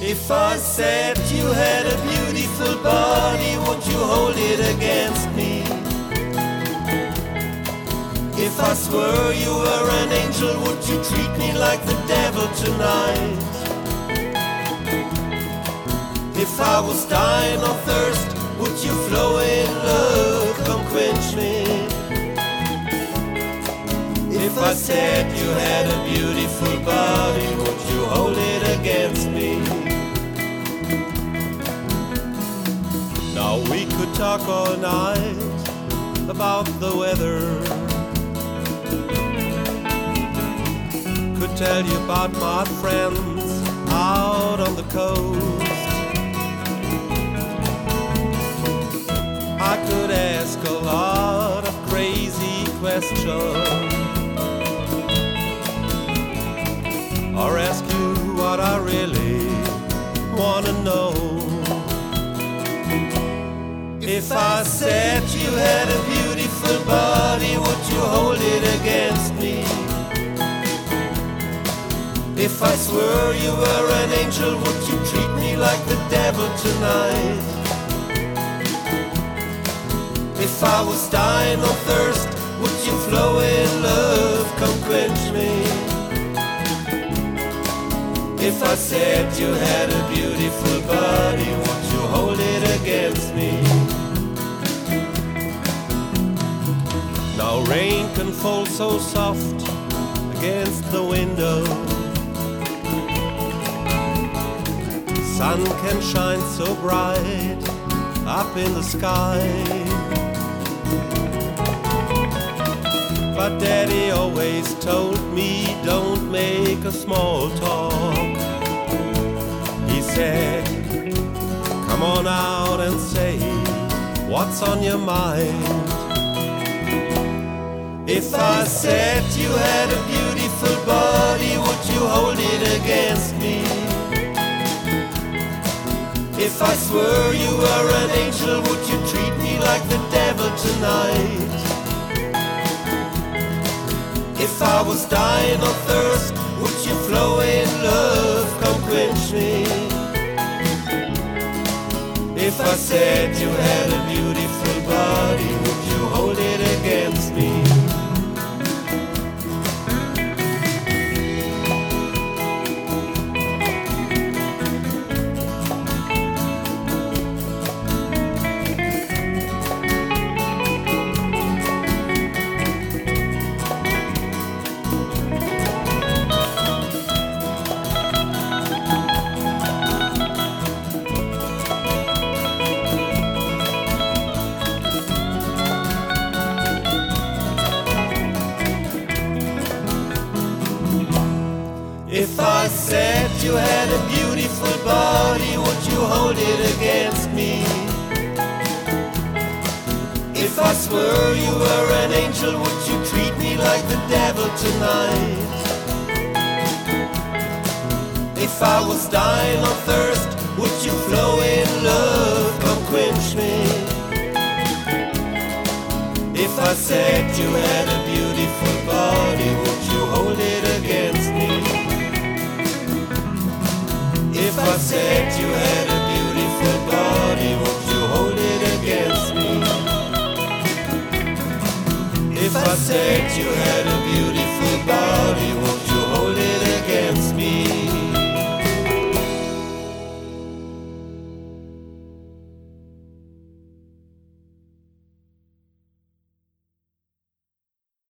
If I said you had a beautiful body, would you hold it against me? If I swore you were an angel, would you treat me like the devil tonight? If I was dying of thirst, would you flow in love, come quench me? If I said you had a beautiful body, would you hold it against me? Now we could talk all night about the weather, could tell you about my friends out on the coast. I could ask a lot of crazy questions, or ask you what I really wanna know. If I said you had a beautiful body, would you hold it against me? If I swore you were an angel, would you treat me like the devil tonight? If I was dying of thirst, would you flow in love, come quench me? If I said you had a beautiful body, would you hold it against me? Now rain can fall so soft against the window, sun can shine so bright up in the sky, but Daddy always told me don't make a small talk. He said, come on out and say what's on your mind. If I said you had a beautiful body, would you hold it against me? If I swore you were an angel, would you treat me like the devil tonight? If I was dying of thirst, would you flow in love, come quench me? If I said you had a beautiful body, would you hold it against me? If I said you had a beautiful body, would you hold it against me? If I swore you were an angel, would you treat me like the devil tonight? If I was dying of thirst, would you flow in love, come quench me? If I said you had a beautiful body, would you hold it against me? If I said you had a beautiful body, would you hold it against me? If I said you had a beautiful body, would